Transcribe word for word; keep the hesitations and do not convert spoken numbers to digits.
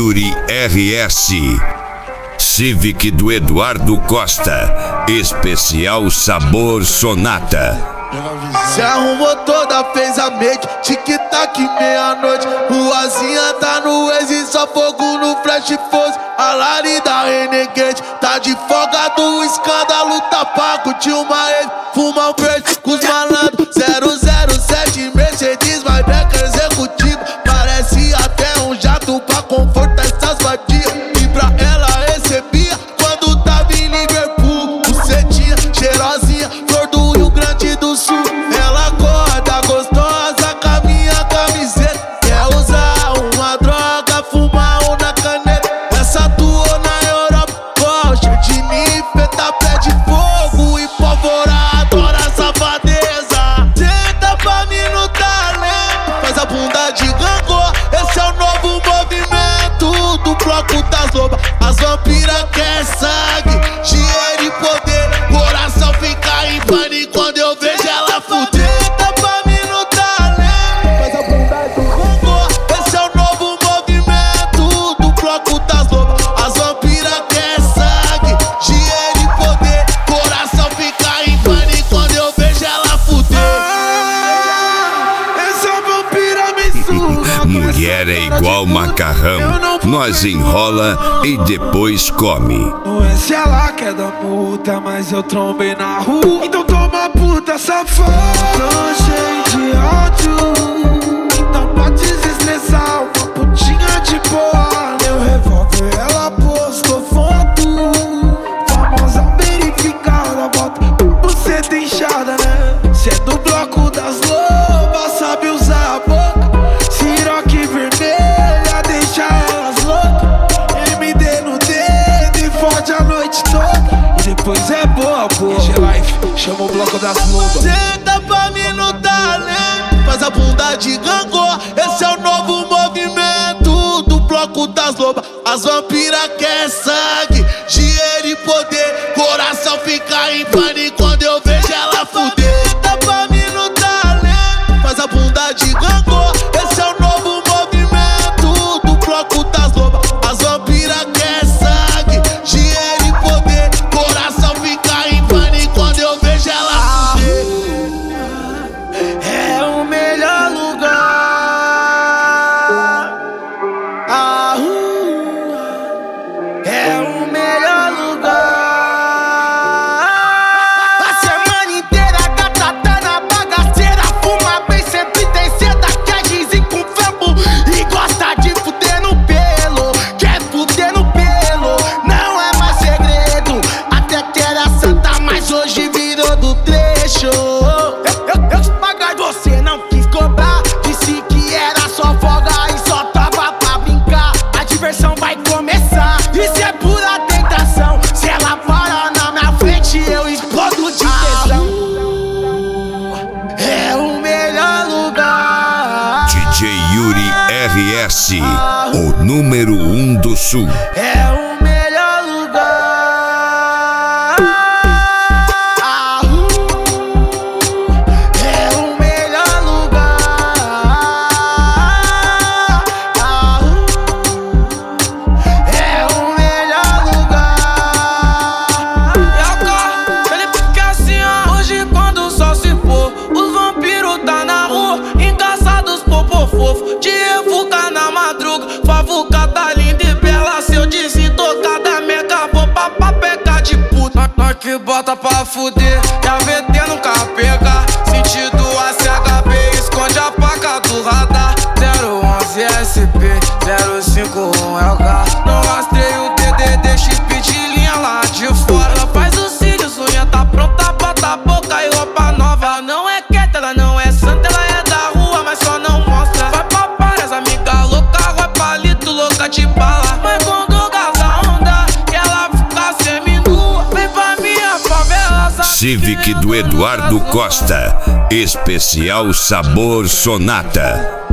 Yuri R S. Civic do Eduardo Costa, especial sabor Sonata. Se arrumou toda, fez a make, tic-tac, meia-noite. Ruazinha tá no Waze, só fogo no flash force. A Lari da Renegade tá de folga do escândalo, tá pra curtir uma ex. Fuma um verde com os malandros, zero zero sete Mercedes, vai beca executivo. Parece até um jato pra confortar essas vadias. E pra ela recebia quando tava em Liverpool. Bucetinha cheirosinha, flor do Rio Grande do Sul. Ela acorda gostosa com a minha camiseta. Quer usar uma droga, fumar um na caneta. Essa atuou na Europa, coxa de nifeta, pé de fogo e pólvora, adora safadeza. Senta pra mim no talento, faz a bunda de gangô. Esse é o novo movimento do bloco das lobas. As vampiras quer sangue, dinheiro e poder. Coração fica em pânico quando eu vejo ela fuder. Senta pra mim no talento, faz a bunda de gangô. Esse é o novo movimento do bloco das lobas. As vampiras quer sangue, dinheiro e poder. Coração fica em pânico quando eu vejo ela fuder. Essa vampira me suga. Mulher é igual macarrão, nós enrola e depois come. Não é se ela quer dar puta, mas eu trombei na rua. Então toma puta safada. Tô cheio de ódio, então pode desestressar. Uma putinha de boa, meu revólver ela postou foto. Famosa verificada, bota buceta inchada, né? Cê é do bloco das lobas, sabe usar a boca. Siroque vermelha, deixa elas loucas. M D no dedo e fode a noite toda. E depois é boa, boa. G-Life, chama o bloco das lobas. Senta pra mim no talento, faz a bunda de gangô. Esse é o novo movimento do bloco das lobas. As vampiras quer sangue, dinheiro e poder. Coração fica em pânico quando eu vejo ela fuder. Senta pra mim no talento, faz a bunda de gangô. Esse é o novo movimento do bloco das lobas. As vampiras quer sangue, dinheiro e poder. Coração fica em pânico quando eu vejo ela fuder. É o melhor lugar. A rua é o melhor lugar. A semana inteira a gata tá na bagaceira. Fuma bem, sempre tem seda. Quer gizem com flambo e gosta de fuder no pelo. Quer fuder no pelo, não é mais segredo. Até que era santa, mas hoje virou do trecho. Eu, eu, eu te pagar, você não quis cobrar. Disse que era só folga e só tava pra brincar. A diversão vai começar, isso é pura tentação. Se ela para na minha frente, eu explodo de tesão. É o melhor lugar. D J Yuri R S, o número um do sul. É o melhor lugar. A rua é o melhor lugar. A rua é o melhor lugar. E agora, ele fica assim, ó. Hoje quando o sol se for, os vampiros tá na rua, encaçados popô fofo, de refuga na madruga. Favuca tá linda e bela, se eu desintocada mega, vou pra pra pegar de puta. Nós que bota pra fuder, e a V T nunca pega. Sentido A C H B, esconde a placa do radar. Zero onze S P, zero cinco um L K. Não rastreio o D D D, chip de linha lá de fora. Ela faz os cílios, unha tá pronta, bota a boca e roupa nova. Ela não é quieta, ela não é santa, ela é da rua, mas só não mostra. Vai pra várias amigas louca, vai palito, louca de bala. Mas com drogas a onda, e ela fica seminua. Vem pra minha favela, sabe? Civic do Eduardo Costa, especial sabor Sonata.